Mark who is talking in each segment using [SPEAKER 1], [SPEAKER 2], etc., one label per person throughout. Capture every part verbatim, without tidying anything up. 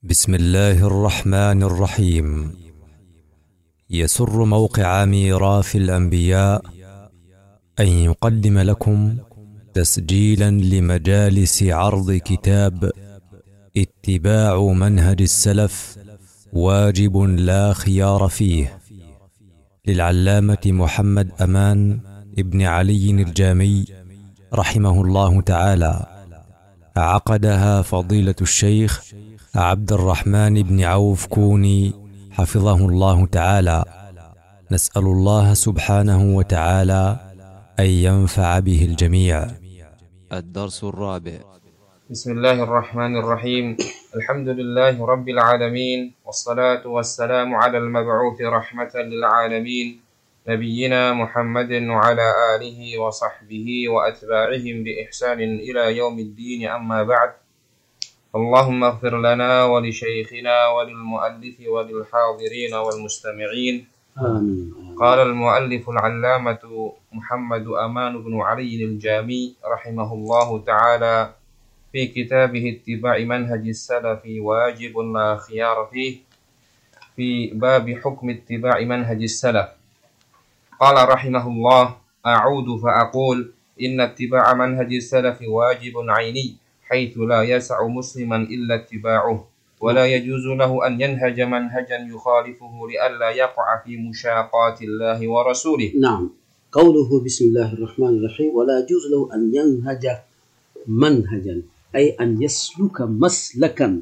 [SPEAKER 1] بسم الله الرحمن الرحيم. يسر موقع ميراث الأنبياء أن يقدم لكم تسجيلا لمجالس عرض كتاب اتباع منهج السلف واجب لا خيار فيه، للعلامة محمد أمان ابن علي الجامي رحمه الله تعالى، عقدها فضيلة الشيخ عبد الرحمن بن عوف كوني حفظه الله تعالى. نسأل الله سبحانه وتعالى أن ينفع به الجميع. الدرس الرابع.
[SPEAKER 2] بسم الله الرحمن الرحيم. الحمد لله رب العالمين، والصلاة والسلام على المبعوث رحمة للعالمين نبينا محمد وعلى آله وصحبه وأتباعهم بإحسان إلى يوم الدين، أما بعد. اللهم اغفر لنا ولشيخنا وللمؤلف وللحاضرين والمستمعين.
[SPEAKER 3] آمين.
[SPEAKER 2] قال المؤلف العلامة محمد أمان بن علي الجامي رحمه الله تعالى في كتابه اتباع منهج السلف واجب لا خيار فيه، في باب حكم اتباع منهج السلف. قال رحمه الله: أعود فأقول إن اتباع منهج السلف واجب عيني، حيث لا يسع مسلما إلا اتباعه، ولا يجوز له أن ينهج منهجا يخالفه لئلا يقع في مشاقات الله ورسوله.
[SPEAKER 3] نعم، قوله بسم الله الرحمن الرحيم ولا يجوز له أن ينهج منهجا، أي أن يسلك مسلكا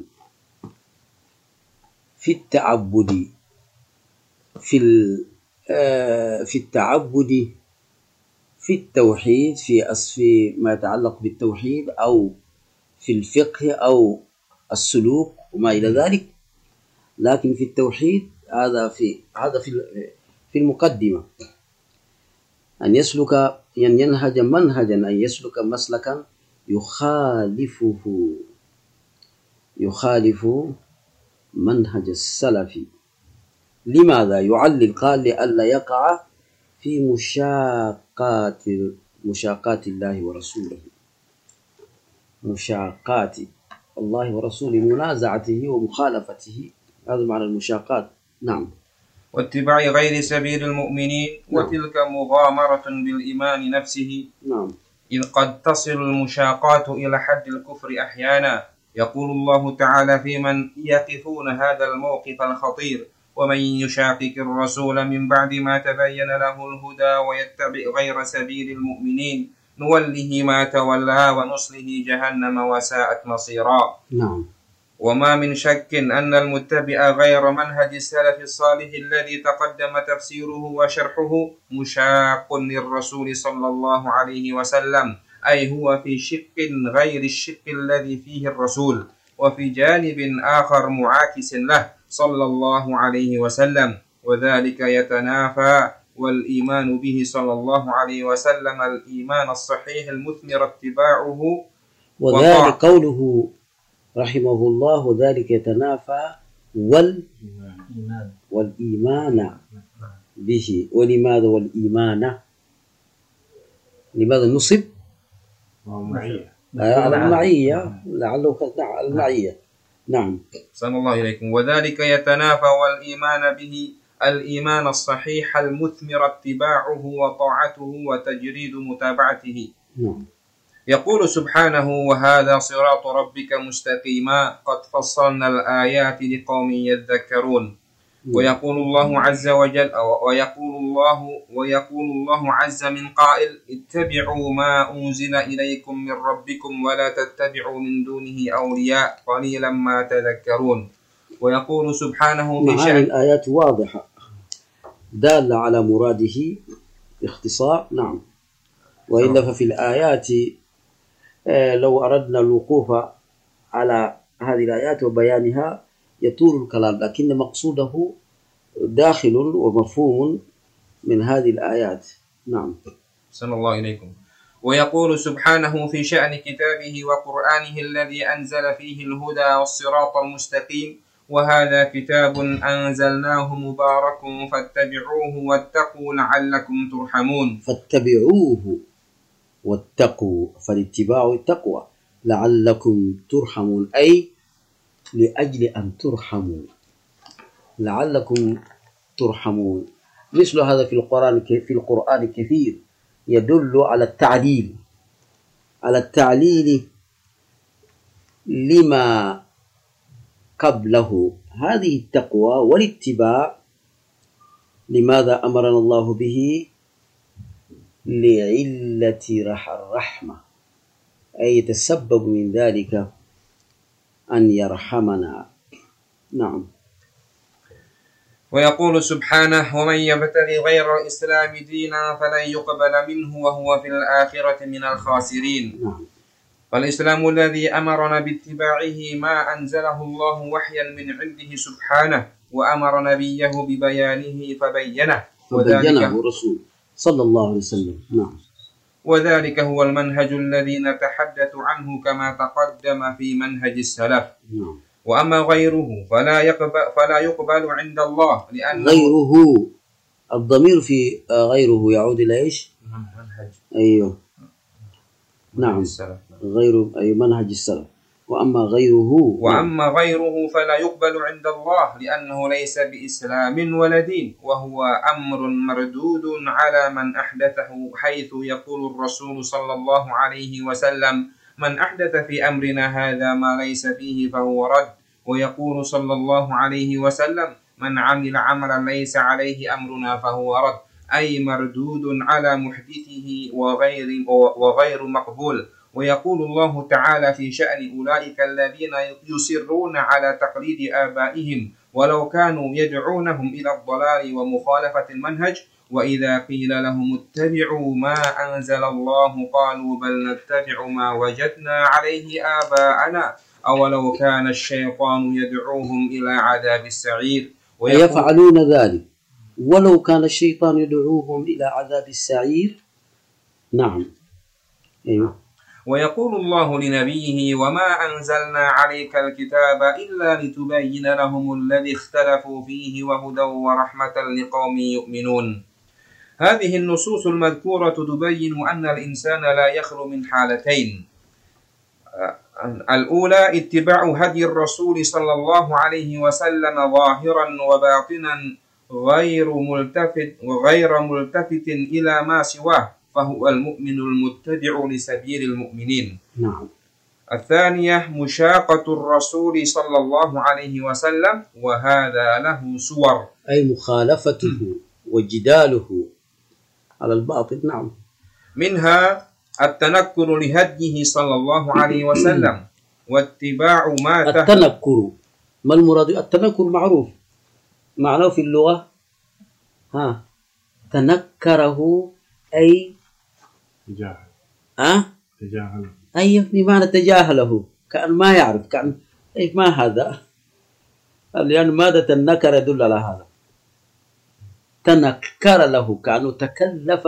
[SPEAKER 3] في التعبد في في التعبد في التوحيد، في أصف ما يتعلق بالتوحيد أو في الفقه أو السلوك وما إلى ذلك. لكن في التوحيد هذا في هذا في في المقدمة، أن يسلك أن ينهج منهجا، أن يسلك مسلكا يخالفه يخالف منهج السلف. لماذا؟ يعلل، قال لئلا يقع في مشاقات مشاقات الله ورسوله، مشاقات الله ورسوله، منازعته ومخالفته، هذا معنى المشاقات. نعم.
[SPEAKER 2] واتباع غير سبيل المؤمنين. نعم. وتلك مغامرة بالإيمان نفسه.
[SPEAKER 3] نعم.
[SPEAKER 2] إذ قد تصل المشاقات إلى حد الكفر أحيانا. يقول الله تعالى في من يقفون هذا الموقف الخطير: ومن يشاقق الرسول من بعد ما تبين له الهدى ويتبع غير سبيل المؤمنين نوله ما تولى ونصله جهنم وساءت مصيرا.
[SPEAKER 3] نعم.
[SPEAKER 2] وما من شك أن المتبع غير منهج السلف الصالح الذي تقدم تفسيره وشرحه مشاق للرسول صلى الله عليه وسلم، أي هو في شق غير الشق الذي فيه الرسول، وفي جانب آخر معاكس له صلى الله عليه وسلم، وذلك يتنافى. والإيمان به صلى الله عليه وسلم الإيمان الصحيح المثمر اتباعه،
[SPEAKER 3] وذلك قوله رحمه الله وذلك يتنافى والإيمان والإيمان به. ولماذا والإيمان؟ لماذا نصب؟ على المعية، لعله المعية. نعم.
[SPEAKER 2] صلى الله عليكم. وذلك يتنافى والإيمان به الإيمان الصحيح المثمر اتباعه وطاعته وتجريد متابعته.
[SPEAKER 3] نعم.
[SPEAKER 2] يقول سبحانه: وهذا صراط ربك مستقيما قد فصلنا الآيات لقوم يذكرون. ويقول الله عز وجل ويقول الله ويقول الله عز من قائل: اتبعوا ما أنزل إليكم من ربكم ولا تتبعوا من دونه أولياء قليلا ما تذكرون. ويقول سبحانه في
[SPEAKER 3] معاني الآيات واضحة دالة على مراده باختصار. نعم. وإلا ففي الآيات لو أردنا الوقوف على هذه الآيات وبيانها يطول الكلام، لكن مقصوده داخل ومفهوم من هذه الآيات. نعم.
[SPEAKER 2] صلى الله عليكم. ويقول سبحانه في شأن كتابه وقرآنه الذي أنزل فيه الهدى والصراط المستقيم: وهذا كتاب أنزلناه مبارك فاتبعوه واتقوا لعلكم ترحمون.
[SPEAKER 3] فاتبعوه واتقوا، فالاتباع التقوى، لعلكم ترحمون، أي لأجل أن ترحموا لعلكم ترحمون. مثل هذا في القرآن في القرآن كثير يدل على التعليل على التعليل لما قبله. هذه التقوى والاتباع لماذا أمرنا الله به؟ لعلة الرحمة، أي يتسبب من ذلك أن يرحمنا. نعم.
[SPEAKER 2] ويقول سبحانه: ومن يبتغي غير الإسلام دينا فلن يقبل منه وهو في الآخرة من الخاسرين.
[SPEAKER 3] نعم.
[SPEAKER 2] فالإسلام الذي أمرنا باتباعه ما أنزله الله وحيا من عنده سبحانه، وأمر نبيه ببيانه فبينه
[SPEAKER 3] فبينه رسول صلى الله عليه وسلم. نعم.
[SPEAKER 2] وذلك هو المنهج الذي نتحدث عنه كما تقدم في منهج السلف.
[SPEAKER 3] نعم.
[SPEAKER 2] وأما غيره فلا يقبل, فلا يقبل عند الله، لأن
[SPEAKER 3] غيره الضمير في غيره يعود إلى إيش؟
[SPEAKER 2] منهج.
[SPEAKER 3] أيوه. نعم. غير أي منهج السلف. وأما غيره
[SPEAKER 2] وأما غيره فلا يقبل عند الله، لأنه ليس بإسلام ولا دين، وهو أمر مردود على من أحدثه، حيث يقول الرسول صلى الله عليه وسلم: من أحدث في أمرنا هذا ما ليس فيه فهو رد. ويقول صلى الله عليه وسلم: من عمل عملا ليس عليه أمرنا فهو رد، أي مردود على محدثه وغير وغير مقبول. ويقول الله تعالى في شأن أولئك الذين يصرون على تقليد آبائهم ولو كانوا يدعونهم إلى الضلال ومخالفة المنهج: وإذا قيل لهم اتبعوا ما أنزل الله قالوا بل نتبع ما وجدنا عليه آباءنا أولو كان الشيطان يدعوهم إلى عذاب السعير.
[SPEAKER 3] ويفعلون ذلك ولو كان الشيطان يدعوهم إلى عذاب السعير. نعم. أيوه.
[SPEAKER 2] ويقول الله لنبيه: وما أنزلنا عليك الكتاب إلا لتبين لهم الذي اختلفوا فيه وهدى ورحمة لقوم يؤمنون. هذه النصوص المذكورة تبين أن الإنسان لا يخلو من حالتين: الأولى اتباع هدي الرسول صلى الله عليه وسلم ظاهرا وباطنا غير ملتفت وغير ملتفت إلى ما سواه، فهو المؤمن المتبع لسبيل المؤمنين.
[SPEAKER 3] نعم.
[SPEAKER 2] الثانية مشاقة الرسول صلى الله عليه وسلم، وهذا له صور،
[SPEAKER 3] أي مخالفته وجداله على الباطل. نعم.
[SPEAKER 2] منها التنكر لهديه صلى الله عليه وسلم، واتباع ما
[SPEAKER 3] التنكر ما المراد؟ التنكر معروف معناه في اللغة ها تنكره أي
[SPEAKER 4] تجاهل.
[SPEAKER 3] أه؟
[SPEAKER 4] تجاهل.
[SPEAKER 3] أي بمعنى تجاهله، كأن ما يعرف، كأن أي ما هذا، لأن ماذا تنكر يدل على هذا. تنكر له كأنه تكلف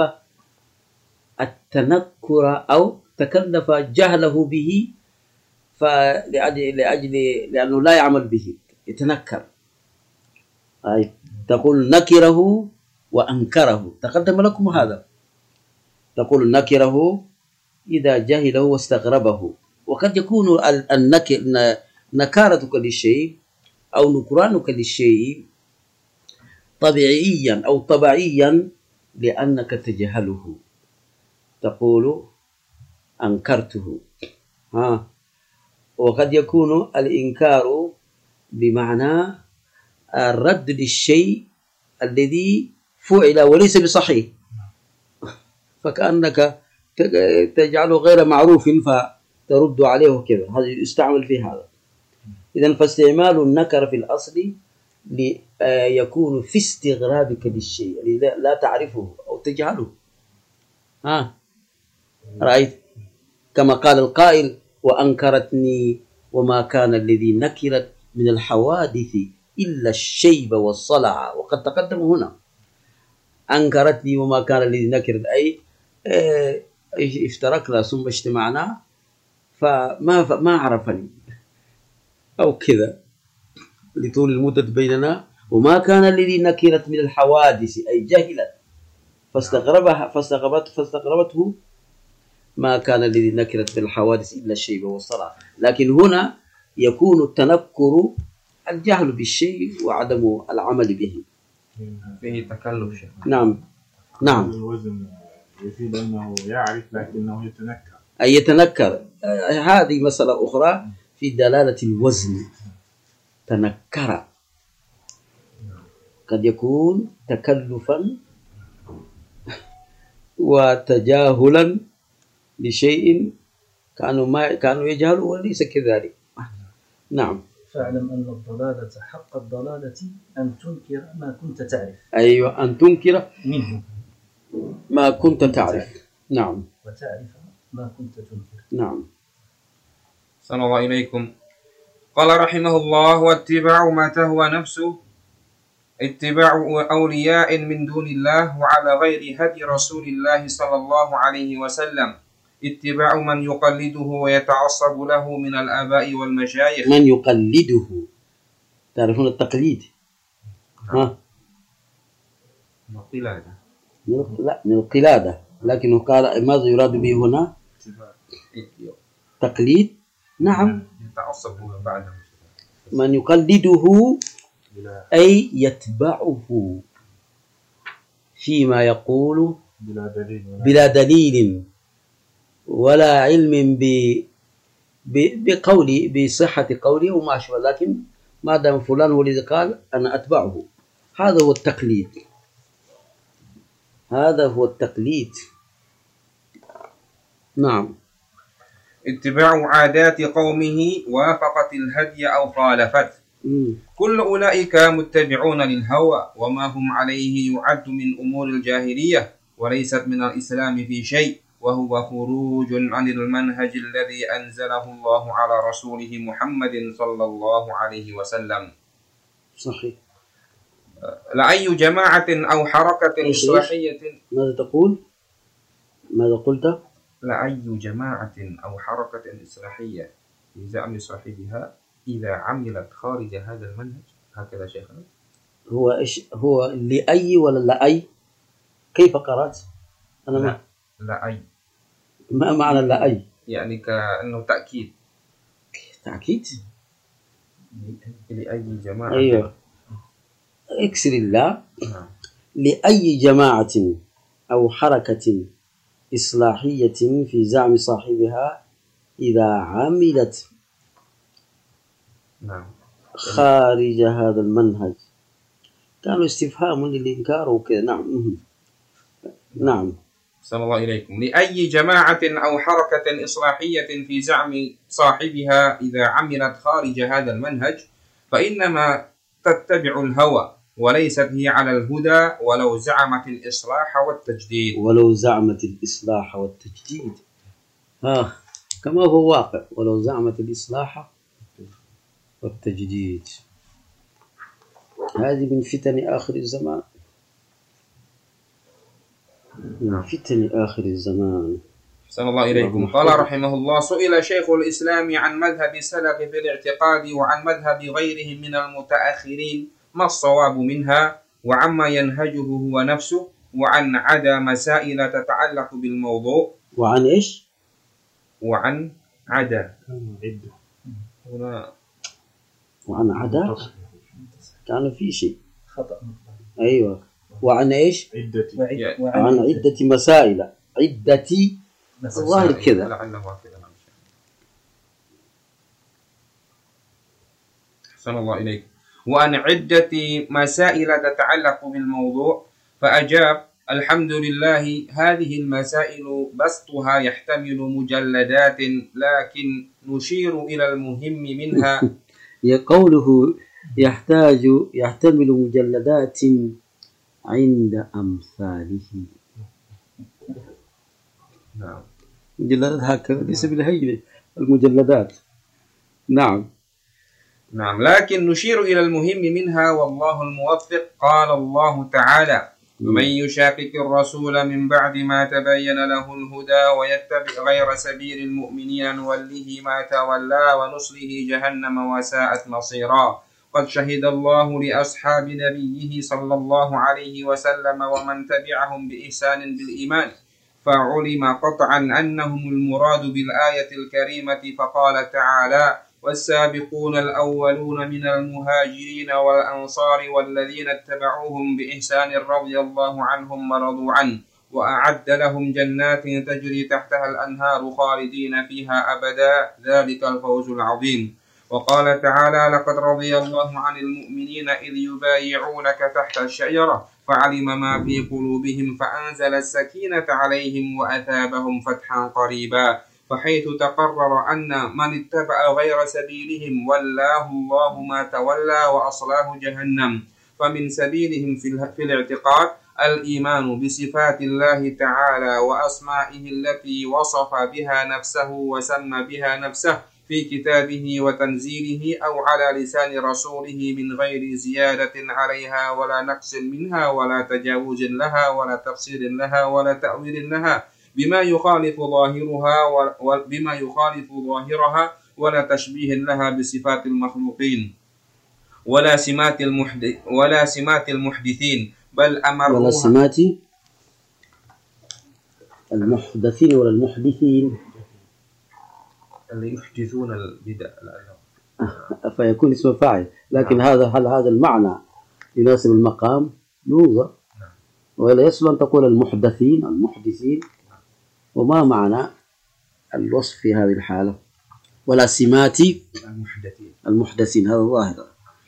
[SPEAKER 3] التنكر أو تكلف جهله به، فلأجل لأجل لأنه لا يعمل به يتنكر. أي تقول نكره وأنكره، تقدم لكم هذا. تقول نكره إذا جهله واستغربه، وقد يكون النكر نكارتك للشيء أو نكرانك للشيء طبيعيا أو طبيعيا لأنك تجهله. تقول أنكرته ها. وقد يكون الإنكار بمعنى الرد للشيء الذي فعل وليس بصحيح، فكأنك تجعله غير معروف فترد عليه كذا، هذا يستعمل في هذا. إذن فاستعمال النكر في الأصل ليكون في استغرابك للشيء لا تعرفه أو تجهله. ها رأيت كما قال القائل: وأنكرتني وما كان الذي نكرت من الحوادث إلا الشيب والصلع. وقد تقدم هنا أنكرتني وما كان الذي نكرت، أي افترقنا ثم اجتمعنا فما ما عرفني أو كذا لطول المدة بيننا. وما كان الذي نكرت من الحوادث أي جهلت فاستغربها فاستغربت فاستغربته ما كان الذي نكرت من الحوادث إلا الشيب والصلع. لكن هنا يكون التنكر الجهل بالشيء وعدم العمل به.
[SPEAKER 2] فيه تكلف شيخ.
[SPEAKER 3] نعم نعم.
[SPEAKER 4] الوزن يفيد أنه يعرف لكنه يتنكر.
[SPEAKER 3] أي يتنكر، هذه مسألة أخرى في دلالة الوزن. تنكر قد يكون تكلفا وتجاهلا لشيء كانوا ما كانوا يجهلوا وليس كذلك. نعم.
[SPEAKER 5] فاعلم أن الضلالة حق الضلالة أن تنكر ما كنت تعرف.
[SPEAKER 3] أيوة، أن تنكر
[SPEAKER 5] منه
[SPEAKER 3] ما كنت تعرف. نعم.
[SPEAKER 5] وتعرف ما كنت تنكر.
[SPEAKER 3] نعم.
[SPEAKER 2] صلى الله إليكم. قال رحمه الله: واتباع ما تهوى نفسه اتباع أولياء من دون الله وعلى غير هدي رسول الله صلى الله عليه وسلم، اتباع من يقلده ويتعصب له من الآباء والمشايخ.
[SPEAKER 3] من يقلده، تعرفون التقليد؟ ها؟
[SPEAKER 2] القلادة.
[SPEAKER 3] لا، من القلادة، لكنه قال ماذا يراد به هنا؟ تقليد. نعم.
[SPEAKER 2] يتعصب بعده.
[SPEAKER 3] من يقلده أي يتبعه فيما يقول
[SPEAKER 4] بلا دليل
[SPEAKER 3] بلا دليل ولا علم ب بقولي بصحة قولي وما أشبه، لكن ما دام فلان هو الذي قال أنا أتبعه، هذا هو التقليد. هذا هو التقليد. نعم.
[SPEAKER 2] اتباع عادات قومه وافقت الهدي أو خالفت.
[SPEAKER 3] مم.
[SPEAKER 2] كل أولئك متبعون للهوى وما هم عليه يعد من أمور الجاهلية وليست من الإسلام في شيء، وهو خروج عن المنهج الذي أنزله الله على رسوله محمد صلى الله عليه وسلم.
[SPEAKER 3] صحيح.
[SPEAKER 2] لأي جماعة أو حركة إصلاحية.
[SPEAKER 3] ماذا تقول؟ ماذا قلت؟
[SPEAKER 2] لأي جماعة أو حركة إصلاحية بزعم صاحبها إذا عملت خارج هذا المنهج. هكذا شيخنا.
[SPEAKER 3] هو إيش هو؟ لأي ولا لأي؟ كيف قرأت؟ أنا ما
[SPEAKER 2] لأي.
[SPEAKER 3] ما معنى لأي؟
[SPEAKER 2] يعني كأنه تأكيد.
[SPEAKER 3] تأكيد؟
[SPEAKER 2] لأي جماعة.
[SPEAKER 3] أيوة. اكسر الله.
[SPEAKER 2] نعم.
[SPEAKER 3] لأي جماعة أو حركة إصلاحية في زعم صاحبها إذا عملت
[SPEAKER 2] نعم.
[SPEAKER 3] خارج هذا المنهج. كانوا استفهام للإنكار وكذا. نعم. نعم.
[SPEAKER 2] صلى الله إليكم. لأي جماعة أو حركة إصلاحية في زعم صاحبها إذا عملت خارج هذا المنهج فإنما تتبع الهوى وليست هي على الهدى ولو زعمت الإصلاح والتجديد.
[SPEAKER 3] ولو زعمت الإصلاح والتجديد. ها كما هو واقع. ولو زعمت الإصلاح والتجديد. هذه من فتن آخر الزمان. من فتن آخر الزمان.
[SPEAKER 2] صلى الله إليكم. قال رحمه الله: سئل شيخ الإسلام عن مذهب السلف في الاعتقاد وعن مذهب غيرهم من المتأخرين ما الصواب منها وعما ينهجه هو نفسه وعن عدا مسائل تتعلق بالموضوع.
[SPEAKER 3] وعن إيش؟
[SPEAKER 2] وعن عدا.
[SPEAKER 4] عدة.
[SPEAKER 2] هنا
[SPEAKER 3] وعن عدا كان في شيء
[SPEAKER 5] خطأ.
[SPEAKER 3] أيوة. وعن إيش؟
[SPEAKER 4] عدة.
[SPEAKER 3] وعن عدة مسائل. عدة الظاهر كذا.
[SPEAKER 2] صلى الله إليك. وعن عدة مسائل تتعلق بالموضوع فأجاب: الحمد لله هذه المسائل بسطها يحتمل مجلدات لكن نشير إلى المهم منها.
[SPEAKER 3] قوله يحتاج يحتمل مجلدات عند أمثاله.
[SPEAKER 2] نعم.
[SPEAKER 3] مجلدات هكذا ليس بالهينة المجلدات. نعم.
[SPEAKER 2] نعم. لكن نشير إلى المهم منها والله الموفق. قال الله تعالى: ومن يشاقق الرسول من بعد ما تبين له الهدى ويتبع غير سبيل المؤمنين نوله ما تولى ونصله جهنم وساءت مصيرا. قد شهد الله لأصحاب نبيه صلى الله عليه وسلم ومن تبعهم بإحسان بالإيمان فعلم قطعا أنهم المراد بالآية الكريمة. فقال تعالى: والسابقون الأولون من المهاجرين والأنصار والذين اتبعوهم بإحسان رضي الله عنهم ورضوا عنه وأعد لهم جنات تجري تحتها الأنهار خالدين فيها أبدا ذلك الفوز العظيم. وقال تعالى لقد رضي الله عن المؤمنين إذ يبايعونك تحت الشجرة فعلم ما في قلوبهم فأنزل السكينة عليهم وأثابهم فتحا قريبا. فحيث تقرر أن من اتبع غير سبيلهم ولاه الله ما تولى وأصلاه جهنم. فمن سبيلهم في الاعتقاد الإيمان بصفات الله تعالى وأسمائه التي وصف بها نفسه وسمى بها نفسه في كتابه وتنزيله أو على لسان رسوله من غير زيادة عليها ولا نقص منها ولا تجاوز لها ولا تفسير لها ولا تأويل لها بما يخالف ظاهرها وبما يخالف ظاهرها ولا تشبيه لها بصفات المخلوقين ولا سمات المحدث ولا سمات المحدثين بل أمروها
[SPEAKER 3] ولا سمات المحدثين ولا المحدثين
[SPEAKER 2] اللي يحدثون البدع
[SPEAKER 3] فيكون اسم فاعل، لكن نعم. هذا هل هذا المعنى يناسب المقام؟ يوجد نعم. ولا يصل أن تقول المحدثين المحدثين، وما معنى الوصف في هذه الحالة؟ ولا سمات
[SPEAKER 2] المحدثين
[SPEAKER 3] المحدثين هذا ظاهر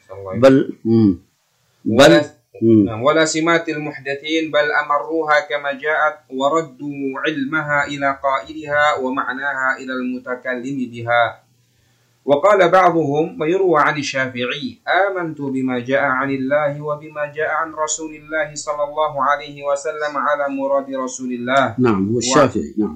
[SPEAKER 3] بل مم. بل
[SPEAKER 2] ولا, مم. ولا سمات المحدثين بل أمروها كما جاءت وردوا علمها إلى قائلها ومعناها إلى المتكلم بها. وقال بعضهم ويروى عن الشافعي آمنت بما جاء عن الله وبما جاء عن رسول الله صلى الله عليه وسلم على مراد رسول الله.
[SPEAKER 3] نعم والشافعي نعم.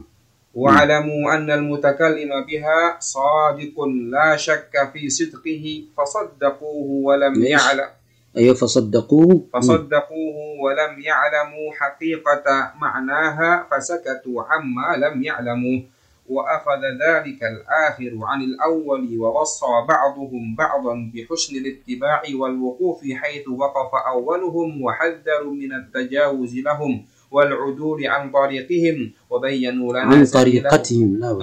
[SPEAKER 2] واعلموا أن المتكلم بها صادق لا شك في صدقه فصدقوه ولم يعلم
[SPEAKER 3] أيوة فصدقوه
[SPEAKER 2] فصدقوه ولم يعلموا حقيقة معناها فسكتوا عما لم يعلموا. وأخذ ذلك الآخر عن الأول ووصى بعضهم بعضا بحسن الاتباع والوقوف حيث وقف أولهم وحذروا من التجاوز لهم والعدول عن طريقهم وبينوا لنا
[SPEAKER 3] عن طريقتهم لا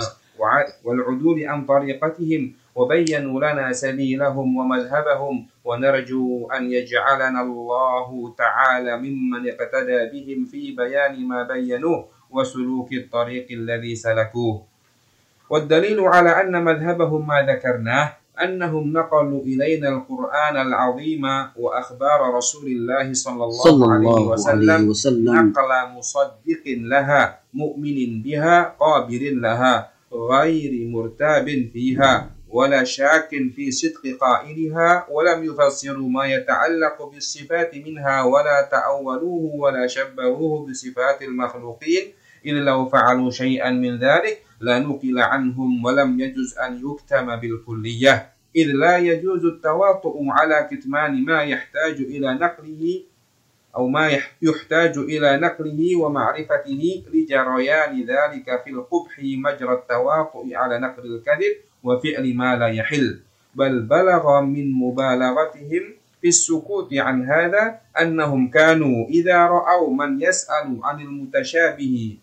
[SPEAKER 2] والعدول عن طريقتهم وبينوا لنا سبيلهم ومذهبهم ونرجو أن يجعلنا الله تعالى ممن اقتدى بهم في بيان ما بينوه وسلوك الطريق الذي سلكوه. والدليل على أن مذهبهم ما ذكرناه أنهم نقلوا إلينا القرآن العظيم وأخبار رسول الله صلى الله, صلى الله عليه, وسلم عليه وسلم نقل مصدق لها مؤمن بها قابل لها غير مرتاب فيها ولا شاك في صدق قائلها ولم يفسروا ما يتعلق بالصفات منها ولا تأولوه ولا شبهوه بصفات المخلوقين إذ لو فعلوا شيئا من ذلك لا نقل عنهم ولم يجوز أن يكتم بالكلية إذ لا يجوز التواطؤ على كتمان ما يحتاج إلى نقله أو ما يحتاج إلى نقله ومعرفته لجريان ذلك في القبح مجرى التواطؤ على نقل الكذب وفعل ما لا يحل. بل بلغ من مبالغتهم في السكوت عن هذا أنهم كانوا إذا رأوا من يسأل عن المتشابه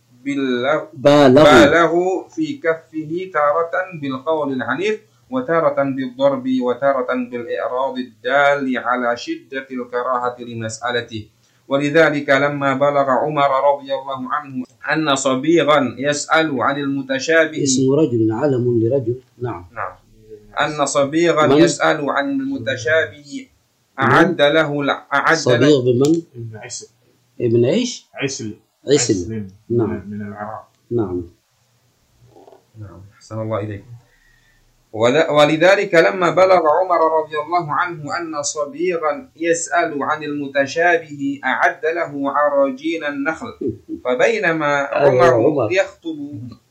[SPEAKER 2] بالغوا في كفه تارة بالقول العنيف وتارة بالضرب وتارة بالإعراض الدال على شدة الكراهة لمسألته. ولذلك لما بلغ عمر رضي الله عنه أن صبيغا يسأل عن المتشابه
[SPEAKER 3] اسم رجل علم لرجل نعم
[SPEAKER 2] نعم أن صبيغا يسأل عن المتشابه أعد له أعد
[SPEAKER 3] صبيغ بمن؟
[SPEAKER 4] ابن عسل
[SPEAKER 3] ابن إيش؟
[SPEAKER 4] عسل
[SPEAKER 3] عسل,
[SPEAKER 4] عسل.
[SPEAKER 3] نعم
[SPEAKER 4] من العراق
[SPEAKER 3] نعم
[SPEAKER 2] نعم أحسن الله إليك. ولذلك لما بلغ عمر رضي الله عنه أن صبيغا يسأل عن المتشابه أعد له عراجين النخل فبينما عمر يخطب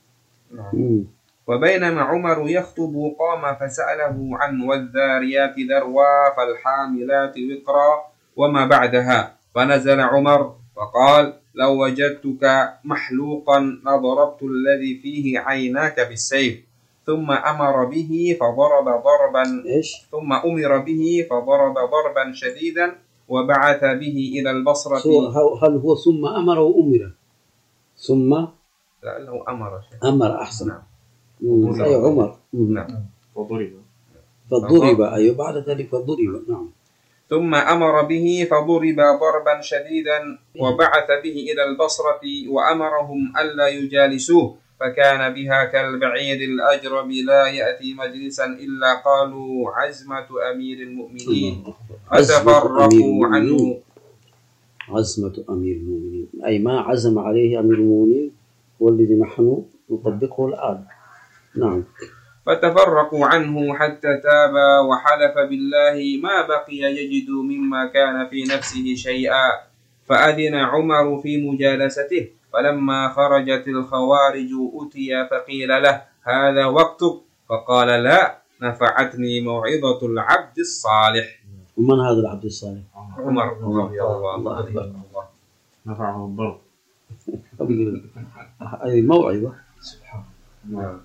[SPEAKER 2] وبينما عمر يخطب قام فسأله عن والذاريات ذروا فالحاملات وقرا وما بعدها فنزل عمر فقال لو وجدتك محلوقا لضربت الذي فيه عيناك بالسيف ثم أمر به فضرب ضربا
[SPEAKER 3] إيش؟
[SPEAKER 2] ثم أمر به فضرب ضربا شديدا وبعث به إلى البصرة.
[SPEAKER 3] هل هو ثم أمر وأمر؟ ثم
[SPEAKER 2] لأنه أمر
[SPEAKER 3] أمر أحسن.
[SPEAKER 2] نعم.
[SPEAKER 3] أي عمر
[SPEAKER 2] نعم
[SPEAKER 4] وضرب
[SPEAKER 3] فضرب، أيوة بعد ذلك فضرب. نعم.
[SPEAKER 2] ثم أمر به فضرب ضربا شديدا وبعث به إلى البصرة وأمرهم ألا يجالسوه، فكان بها كالبعير الأجرب لا يأتي مجلسا إلا قالوا عزمة أمير المؤمنين فتفرقوا عنه.
[SPEAKER 3] عزمة أمير المؤمنين أي ما عزم عليه أمير المؤمنين والذي نحن نطبقه الآن. نعم.
[SPEAKER 2] فتفرقوا عنه حتى تاب وحلف بالله ما بقي يجد مما كان في نفسه شيئا، فأذن عمر في مجالسته، فلما خرجت الخوارج أتي فقيل له هذا وقتك، فقال لا، نفعتني موعظة العبد الصالح.
[SPEAKER 3] ومن هذا العبد الصالح؟
[SPEAKER 2] عمر رضي الله عنه.
[SPEAKER 4] نفعه الضرب.
[SPEAKER 3] هذه موعظة.
[SPEAKER 4] سبحان الله.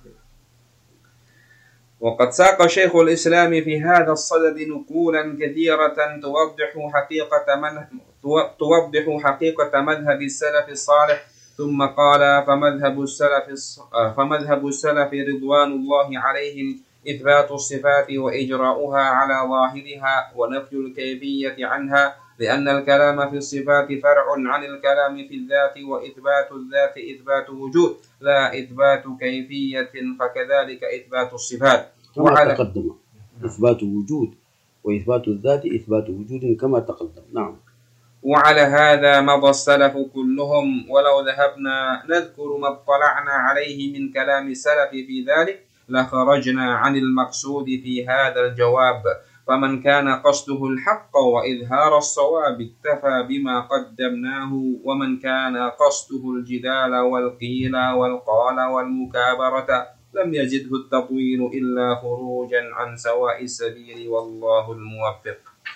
[SPEAKER 2] وقد ساق شيخ الإسلام في هذا الصدد نقولا كثيرة توضح حقيقة من توضح حقيقة مذهب السلف الصالح، ثم قال فمذهب السلف فمذهب السلف رضوان الله عليهم إثبات الصفات وإجراؤها على ظاهرها ونفي الكيفية عنها، لأن الكلام في الصفات فرع عن الكلام في الذات، وإثبات الذات إثبات وجود لا إثبات كيفية، فكذلك إثبات الصفات.
[SPEAKER 3] كما تقدم إثبات وجود وإثبات الذات إثبات وجود كما تقدم. نعم.
[SPEAKER 2] وعلى هذا مضى السلف كلهم، ولو ذهبنا نذكر ما اطلعنا عليه من كلام السلف في ذلك لخرجنا عن المقصود في هذا الجواب، فمن كان قصده الحق وإظهار الصواب اكتفى بما قدمناه، ومن كان قصده الجدال والقيل والقال والمكابرة لم يجده التطويل إلا خروجا عن سواء السبيل، والله الموفق.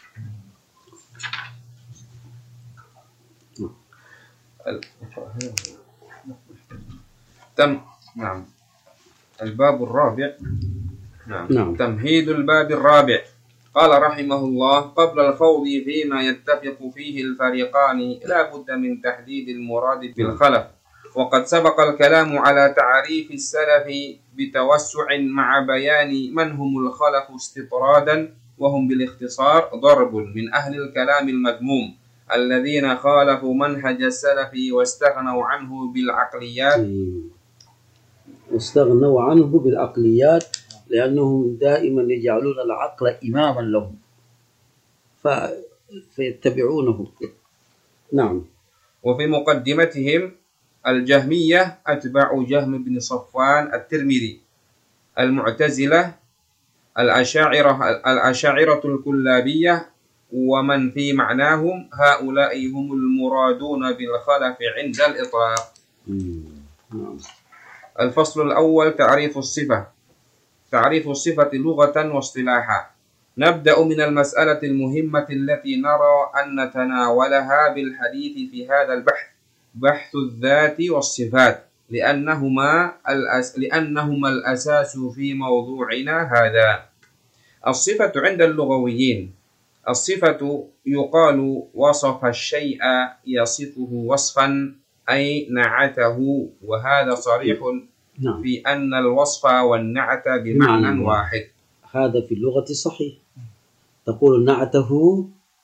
[SPEAKER 2] تم نعم الباب الرابع. نعم.
[SPEAKER 3] نعم.
[SPEAKER 2] تمهيد الباب الرابع. قال رحمه الله قبل الخوض فيما يتفق فيه الفريقان لا بد من تحديد المراد بالخلف، وقد سبق الكلام على تعريف السلف بتوسع مع بيان من هم الخلف استطرادا، وهم بالاختصار ضرب من أهل الكلام المذموم الذين خالفوا منهج السلف واستغنوا عنه بالعقليات
[SPEAKER 3] واستغنوا عنه بالعقليات لأنهم دائما يجعلون العقل إماما لهم ف... فيتبعونه. نعم.
[SPEAKER 2] وفي مقدمتهم الجهمية أتباع جهم بن صفوان الترمذي، المعتزلة الأشاعرة الأشاعرة الكلابية، ومن في معناهم هؤلاء هم المرادون بالخلف عند الإطلاق.
[SPEAKER 3] نعم.
[SPEAKER 2] الفصل الأول تعريف الصفة. تعريف الصفة لغة واصطلاحا. نبدأ من المسألة المهمة التي نرى أن نتناولها بالحديث في هذا البحث، بحث الذات والصفات، لأنهما الأس... لأنهما الأساس في موضوعنا هذا. الصفة عند اللغويين، الصفة يقال وصف الشيء يصفه وصفا أي نعته، وهذا صريح
[SPEAKER 3] نعم.
[SPEAKER 2] في أن الوصف والنعت بمعنى واحد.
[SPEAKER 3] هذا في اللغة صحيح، تقول نعته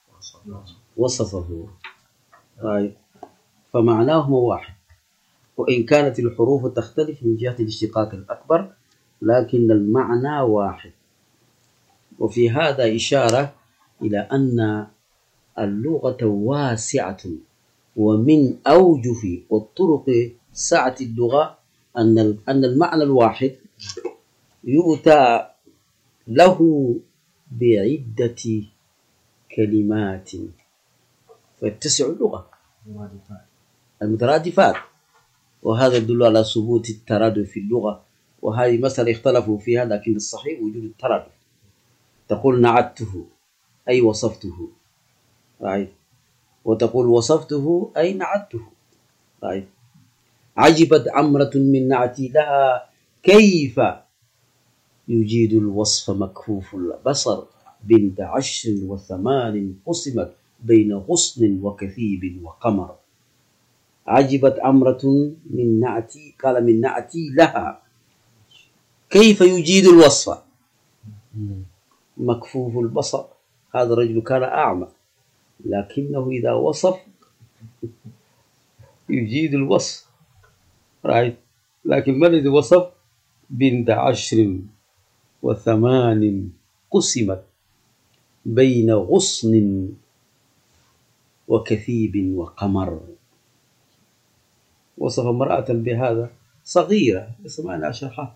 [SPEAKER 3] وصفه، طيب فمعناهما واحد، وإن كانت الحروف تختلف من جهة الاشتقاق الأكبر لكن المعنى واحد. وفي هذا إشارة إلى أن اللغة واسعة، ومن أوجه والطرق سعة اللغة أن أن المعنى الواحد يؤتى له بعدة كلمات فيتسع اللغة المترادفات، وهذا يدل على ثبوت الترادف في اللغة. وهذه مسألة اختلفوا فيها لكن الصحيح وجود الترادف. تقول نعته أي وصفته، طيب، وتقول وصفته أي نعته، طيب. عجبت عمرة من نعتي لها كيف يجيد الوصف مكفوف البصر، بنت عشر وثمان قسمت بين غصن وكثيب وقمر. عجبت عمرة من نعتي، قال من نعتي لها كيف يجيد الوصف، مكفوف البصر، هذا الرجل كان أعمى لكنه إذا وصف يجيد الوصف، right. لكن من الذي وصف؟ بنت عشر وثمان قسمت بين غصن وكثيب وقمر. وصف امرأة بهذا صغيرة ثمان عشر،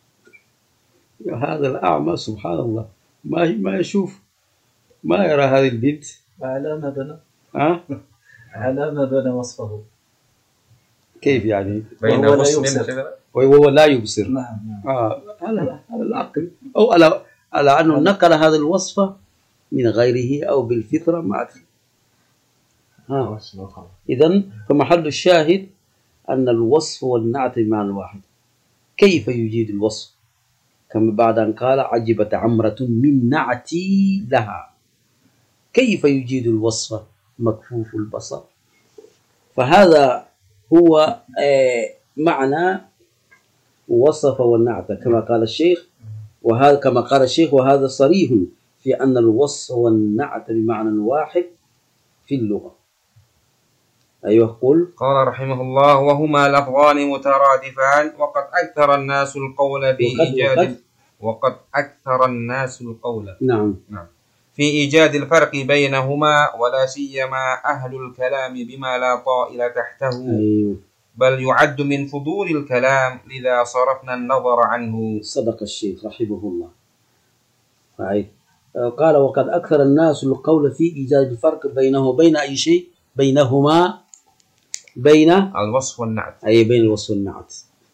[SPEAKER 3] هذا الأعمى سبحان الله ما ما يشوف، ما يرى هذه البنت.
[SPEAKER 5] على ما بنى
[SPEAKER 3] أه؟
[SPEAKER 5] على ما بنى وصفه.
[SPEAKER 3] كيف يعني؟
[SPEAKER 2] بين
[SPEAKER 5] وهو لا
[SPEAKER 2] غصن
[SPEAKER 5] يبصر.
[SPEAKER 2] كذا.
[SPEAKER 3] وهو لا يبصر.
[SPEAKER 5] نعم.
[SPEAKER 3] آه على على العقل أو على على أنه نقل هذا الوصف من غيره أو بالفطرة ما أدري. ها إذن فمحل الشاهد أن الوصف والنعت بمعنى واحد. كيف يجيد الوصف؟ كما بعد أن قال عجبت عمرة من نعتي لها، كيف يجيد الوصف مكفوف البصر؟ فهذا هو معنى وصف والنعت كما قال الشيخ، وهذا كما قال الشيخ وهذا صريح في أن الوصف والنعت بمعنى واحد في اللغة. أيوه قل.
[SPEAKER 2] قال رحمه الله وهما لفظان مترادفان وقد أكثر الناس القول في
[SPEAKER 3] وقد
[SPEAKER 2] إيجاد
[SPEAKER 3] وقد
[SPEAKER 2] وقد أكثر الناس القول
[SPEAKER 3] نعم
[SPEAKER 2] نعم في إيجاد الفرق بينهما، ولا سيما أهل الكلام بما لا طائل تحته،
[SPEAKER 3] أيوه.
[SPEAKER 2] بل يعد من فضول الكلام لذا صرفنا النظر عنه.
[SPEAKER 3] صدق الشيخ رحمه الله. right. قال وقد أكثر الناس القول في إيجاد الفرق بينه وبين أي شيء، بينهما بين
[SPEAKER 2] الوصف والنعت،
[SPEAKER 3] أي بين الوصف والنعت.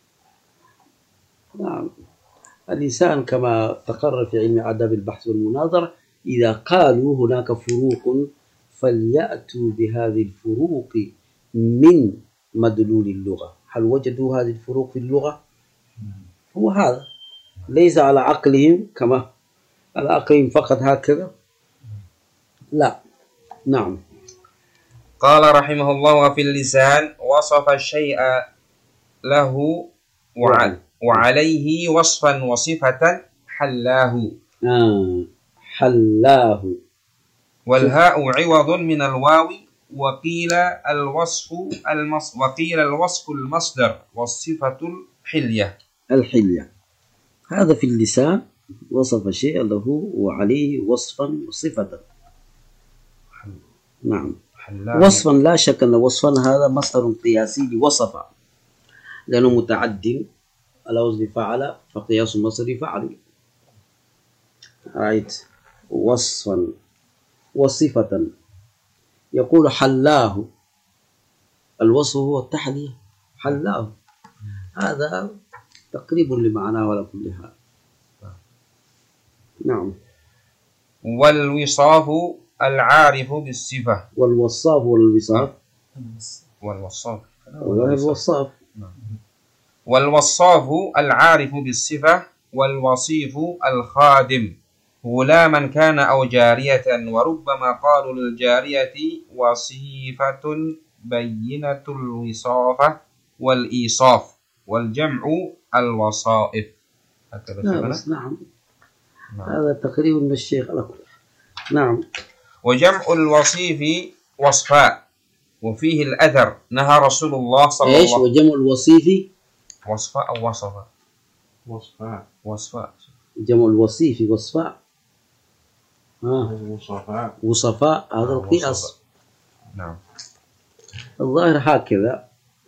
[SPEAKER 3] نعم. الإنسان كما تقرر في علم آداب البحث والمناظرة إذا قالوا هناك فروق فليأتوا بهذه الفروق من مدلول اللغة. هل وجدوا هذه الفروق في اللغة؟ هو هذا ليس على عقلهم كما على عقلهم فقط هكذا، لا. نعم.
[SPEAKER 2] قال رحمه الله وفي اللسان وصف الشيء له وع... وعليه وصفا وصفة حلاه.
[SPEAKER 3] آه. حلاه.
[SPEAKER 2] والهاء عوض من الواو، وقيل الوصف المص... وقيل الوصف المصدر والصفة الحلية.
[SPEAKER 3] الحلية هذا في اللسان وصف شيء له وعليه وصفا وصفة. نعم. وصفا لا شك أن وصفا هذا مصدر قياسي لوصف، لأنه متعد على وزن فعل فقياس المصدر فعل. right. وصفا وصفة. يقول حلاه، الوصف هو التحلية، حلاه هذا تقريب لمعناه ولا كل حال. نعم.
[SPEAKER 2] والوصاف العارف بالصفة.
[SPEAKER 3] والوصاف والوصاف
[SPEAKER 2] والوصاف
[SPEAKER 3] والوصاف
[SPEAKER 2] والوصاف العارف بالصفة، والوصيف الخادم غلاما كان أو جارية، وربما قالوا للجارية وصيفة بينة الوصافة والإيصاف، والجمع الوصائف. هكذا
[SPEAKER 3] نعم. نعم. هذا تقريبا من الشيخ على كل. نعم.
[SPEAKER 2] وجمع الوصيف وصفاء وفيه الأثر نهى رسول الله صلى الله عليه وسلم.
[SPEAKER 3] ايش وجمع الوصيف؟
[SPEAKER 2] وصفاء أو وصفاء؟
[SPEAKER 4] وصفاء.
[SPEAKER 2] وصفاء.
[SPEAKER 3] جمع الوصيف وصفاء. ها.
[SPEAKER 4] وصفاء.
[SPEAKER 3] وصفاء هذا القياس.
[SPEAKER 2] نعم.
[SPEAKER 3] الظاهر هكذا،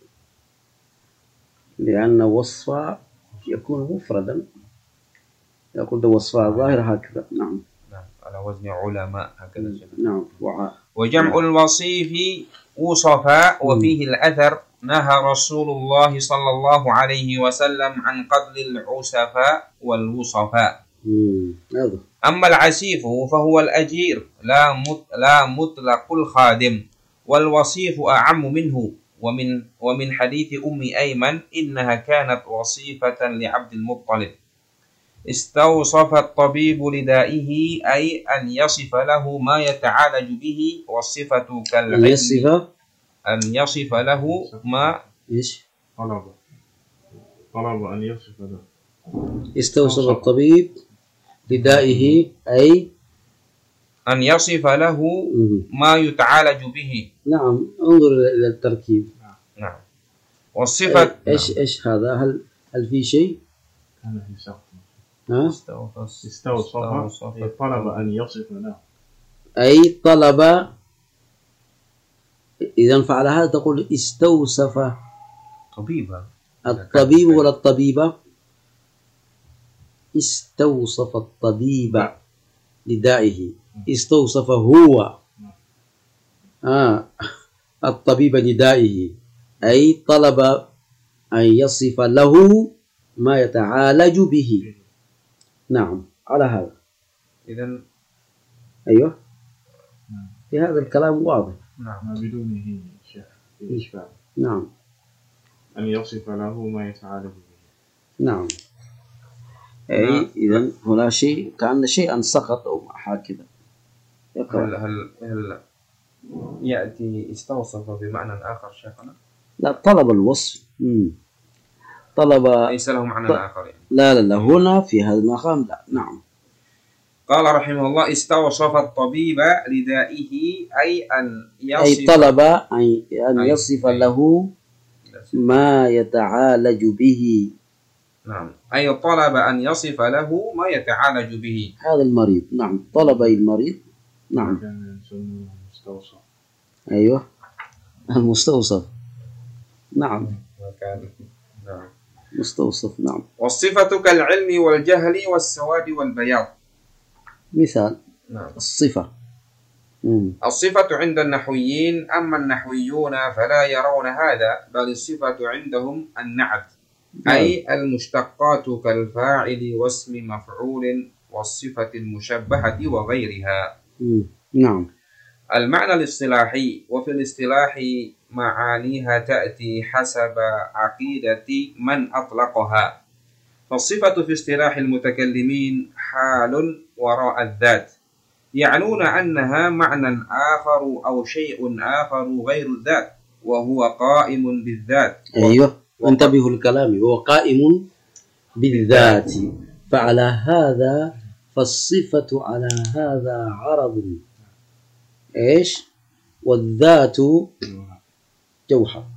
[SPEAKER 3] لأن وصف يكون مفردا، يقول وصفاء ظاهر هكذا. نعم.
[SPEAKER 2] على وزن علماء هكذا.
[SPEAKER 3] نعم. وع...
[SPEAKER 2] وجمع الوصيف وصفاء وفيه الأثر نهى رسول الله صلى الله عليه وسلم عن قتل العسفاء والوصفاء.
[SPEAKER 3] هذا.
[SPEAKER 2] أما العسيف فهو الأجير لا مط... لا مطلق الخادم، والوصيف أعم منه. ومن ومن حديث أم أيمن إنها كانت وصيفة لعبد المطلب. استوصف الطبيب لدائه أي أن يصف له ما يتعالج به، والصفة كالعلم.
[SPEAKER 3] أن يصف
[SPEAKER 2] أن يصف له ما
[SPEAKER 3] إيش؟
[SPEAKER 4] طلب طلب أن يصف له.
[SPEAKER 3] استوصف الطبيب لدائه أي
[SPEAKER 2] أن يصف له ما يتعالج به.
[SPEAKER 3] نعم، انظر إلى التركيب.
[SPEAKER 2] نعم. والصفة
[SPEAKER 3] إيش إيش هذا؟ هل هل في شيء؟
[SPEAKER 4] كان في سقط.
[SPEAKER 3] ها؟
[SPEAKER 4] استوصف أي طلب أن يصف له.
[SPEAKER 3] أي طلب. إذا فعل هذا تقول استوصف
[SPEAKER 2] طبيبة.
[SPEAKER 3] الطبيب ولا الطبيبة؟ استوصف الطبيب لدائه. استوصف هو آه الطبيب لدائه، أي طلب أن يصف له ما يتعالج به. نعم، على هذا.
[SPEAKER 2] إذن
[SPEAKER 3] أيوه، في هذا الكلام واضح.
[SPEAKER 2] نعم،
[SPEAKER 4] بدونه إشكال.
[SPEAKER 3] نعم،
[SPEAKER 4] أن يصف له ما يتعالج به.
[SPEAKER 3] نعم. أي إذن هنا شيء كأن شيئا سقط أو هكذا.
[SPEAKER 2] هل هل هل يأتي استوصف بمعنى آخر شيخنا؟
[SPEAKER 3] لا، طلب الوصف. مم. طلب
[SPEAKER 2] ليس له معنى ط... آخر يعني.
[SPEAKER 3] لا لا لا، هنا في هذا المقام لا. نعم.
[SPEAKER 2] قال رحمه الله: استوصف الطبيب لدائه أي أن يصف
[SPEAKER 3] أي طلب أن أن يصف له ما يتعالج به.
[SPEAKER 2] نعم، أي طلب أن يصف له ما يتعالج به
[SPEAKER 3] هذا المريض. نعم، طلب المريض. نعم.
[SPEAKER 4] المستوصف.
[SPEAKER 3] أيوه، المستوصف. نعم.
[SPEAKER 2] نعم،
[SPEAKER 3] مستوصف. نعم.
[SPEAKER 2] والصفة كالعلم والجهل والسواد والبياض.
[SPEAKER 3] مثال.
[SPEAKER 2] نعم.
[SPEAKER 3] الصفة. مم.
[SPEAKER 2] الصفة عند النحويين، أما النحويون فلا يرون هذا، بل الصفة عندهم النعت، أي المشتقات كالفاعل واسم مفعول والصفة المشبهة وغيرها.
[SPEAKER 3] مم. نعم.
[SPEAKER 2] المعنى الاصطلاحي، وفي الاصطلاح معانيها تأتي حسب عقيدة من أطلقها. فالصفة في اصطلاح المتكلمين حال وراء الذات، يعنون أنها معنى آخر أو شيء آخر غير الذات، وهو قائم بالذات.
[SPEAKER 3] أيوه، انتبهوا الكلام، هو قائم بالذات. فعلى هذا فالصفة على هذا عرض إيش؟ والذات جوهر.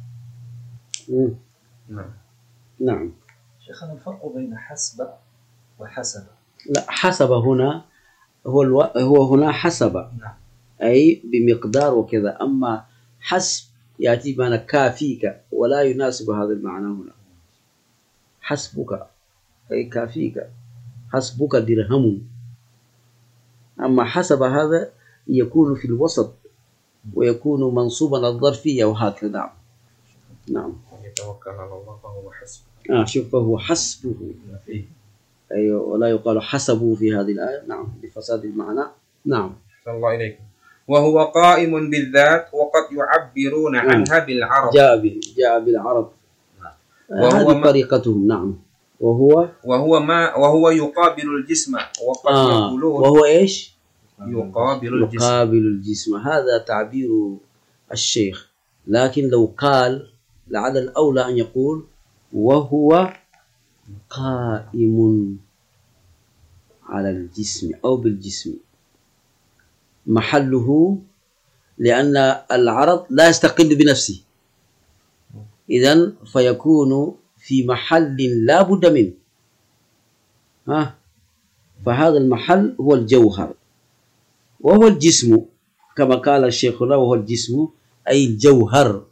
[SPEAKER 2] نعم.
[SPEAKER 3] نعم.
[SPEAKER 5] شيخنا، الفرق بين حسب وحسب.
[SPEAKER 3] لا، حسب هنا هو الو... هو هنا حسب.
[SPEAKER 5] نعم.
[SPEAKER 3] أي بمقدار وكذا، أما حسب يأتي بمعنى كافيك، ولا يناسب هذا المعنى هنا. حسبك أي كافيك، حسبك درهم. أما حسب هذا يكون في الوسط ويكون منصوبا الظرفية وهكذا. نعم. نعم.
[SPEAKER 2] يتوكل على الله فهو حسبه.
[SPEAKER 3] آه شوف، فهو حسبه. أيوة، ولا يقال حسبه في هذه الآية. نعم، بفساد المعنى. نعم.
[SPEAKER 2] صلى الله عليكم. وهو قائم بالذات، وقد يعبرون عنها بالعرب.
[SPEAKER 3] جاء جاء بالعرب. هذه طريقتهم. نعم. وهو
[SPEAKER 2] وهو ما وهو يقابل الجسم، وقد
[SPEAKER 3] آه
[SPEAKER 2] يقولون
[SPEAKER 3] وهو إيش؟
[SPEAKER 2] يقابل الجسم.
[SPEAKER 3] يقابل الجسم، هذا تعبير الشيخ. لكن لو قال لعل الأولى أن يقول وهو قائم على الجسم أو بالجسم، محله، لأن العرض لا يستقل بنفسه، إذن فيكون في محل لا بد منه. ها، فهذا المحل هو الجوهر، وهو الجسم كما قال الشيخ، وهو الجسم أي الجوهر.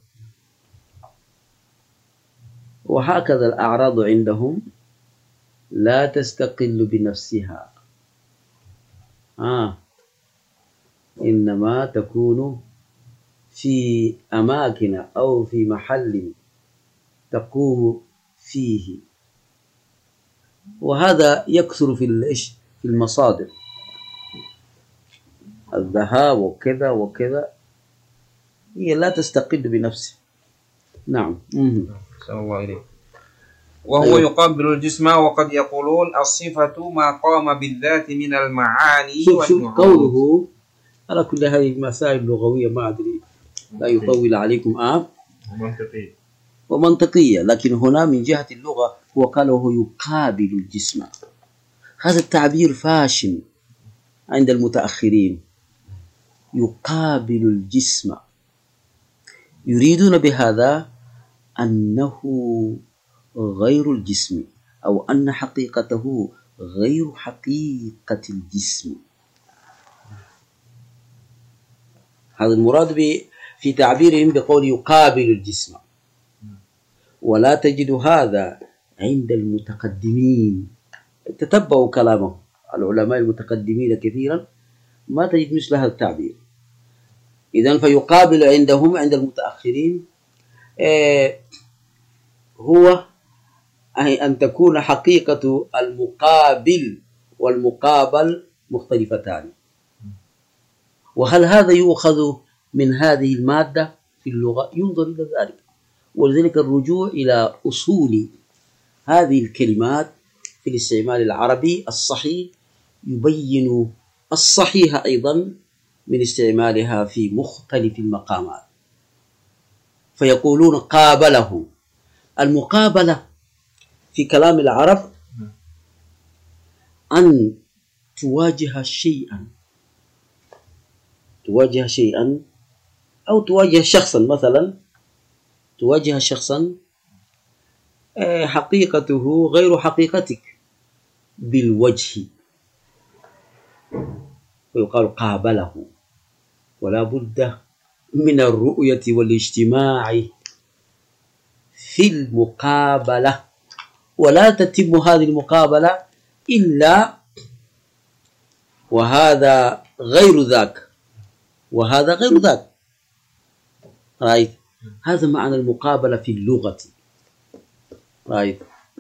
[SPEAKER 3] وهكذا الأعراض عندهم لا تستقل بنفسها، آه. إنما تكون في أماكن أو في محل تقوم فيه، وهذا يكثر في في المصادر، الذهاب وكذا وكذا، هي لا تستقل بنفسه. نعم.
[SPEAKER 2] صلى الله عليه. وهو أيوة. يقابل الجسم، وقد يقولون الصفة ما قام بالذات من المعاني.
[SPEAKER 3] شوف شوف قوله على كل هذه مسائل لغوية، ما أدري، لا يطول عليكم آه
[SPEAKER 4] ومنطقية
[SPEAKER 3] ومنطقية، لكن هنا من جهة اللغة هو قال وهو يقابل الجسم، هذا التعبير فاشل عند المتأخرين. يقابل الجسم، يريدون بهذا أنه غير الجسم، أو أن حقيقته غير حقيقة الجسم. هذا المراد في تعبيرهم بقول يقابل الجسم. ولا تجد هذا عند المتقدمين. تتبعوا كلامه العلماء المتقدمين كثيرا ما تجد مثل هذا التعبير. إذن فيقابل عندهم عند المتأخرين هو أن تكون حقيقة المقابل والمقابل مختلفتان. وهل هذا يؤخذ من هذه المادة في اللغة؟ ينظر إلى ذلك. ولذلك الرجوع إلى أصول هذه الكلمات في الاستعمال العربي الصحيح يبين الصحيح أيضا من استعمالها في مختلف المقامات. فيقولون قابله. المقابلة في كلام العرب أن تواجه شيئا تواجه شيئا أو تواجه شخصا، مثلا تواجه شخصا حقيقته غير حقيقتك بالوجه، ويقال قابله. ولا بد من الرؤية والاجتماع في المقابلة، ولا تتم هذه المقابلة إلا وهذا غير ذاك وهذا غير ذاك. رايت؟ هذا معنى المقابلة في اللغة. رايت؟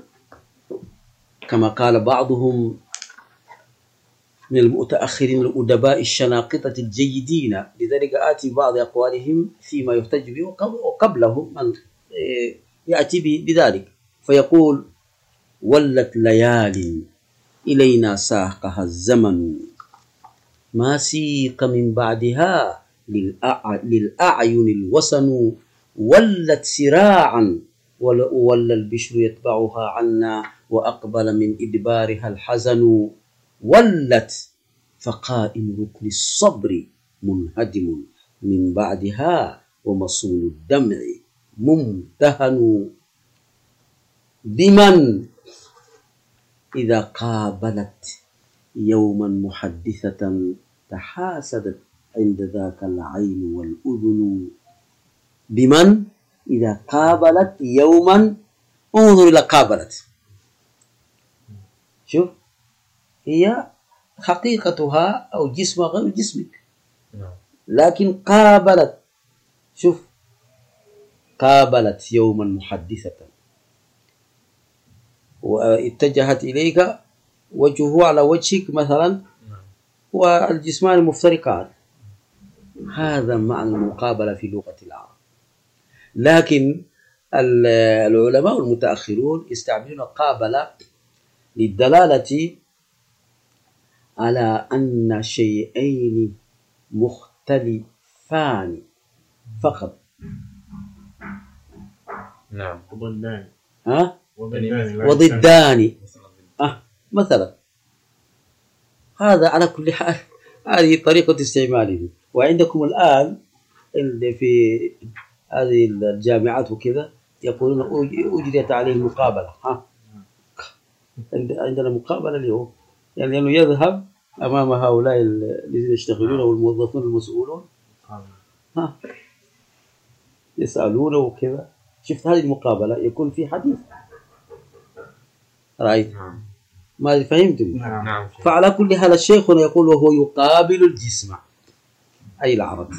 [SPEAKER 3] كما قال بعضهم من المتأخرين الأدباء الشناقطة الجيدين، لذلك آتي بعض أقوالهم فيما يحتج به، وقبله من يأتي بذلك فيقول: ولت ليال إلينا ساقها الزمن، ما سيق من بعدها للأعين الوسن، ولت سراعا ولا البشر يتبعها عنا، وأقبل من إدبارها الحزن، ولت فقائم ركن الصبر منهدم من بعدها، ومصون الدمع ممتهن، بمن إذا قابلت يوما محدثة تحاسدت عند ذاك العين والأذن. بمن إذا قابلت يوما، انظر إلى قابلت، شوف هي حقيقتها أو جسمها غير جسمك، لكن قابلت، شوف قابلت يوما محدثة واتجهت إليك وجهه على وجهك مثلا، والجسمان مفترقان. هذا معنى المقابلة في لغة العرب. لكن العلماء المتأخرون يستعملون قابلة للدلالة على أن شيئين مختلفان فقط.
[SPEAKER 2] نعم.
[SPEAKER 4] وضدان.
[SPEAKER 3] ها؟
[SPEAKER 4] وضدان.
[SPEAKER 3] وضدان. أه مثلا هذا على كل حال هذه طريقة استعماله. وعندكم الآن اللي في هذه الجامعات وكذا يقولون أجريت عليه المقابلة. ها عندنا مقابلة اليوم، يعني أنه يذهب أمام هؤلاء الذين يشتغلون والموظفون المسؤولون، ها يسألونه وكذا. شفت هذه المقابلة يكون في حديث. رأيت؟ ما فهمتم؟
[SPEAKER 2] نعم.
[SPEAKER 3] فعلى كل حال الشيخ هنا يقول وهو يقابل الجسم أي العرض.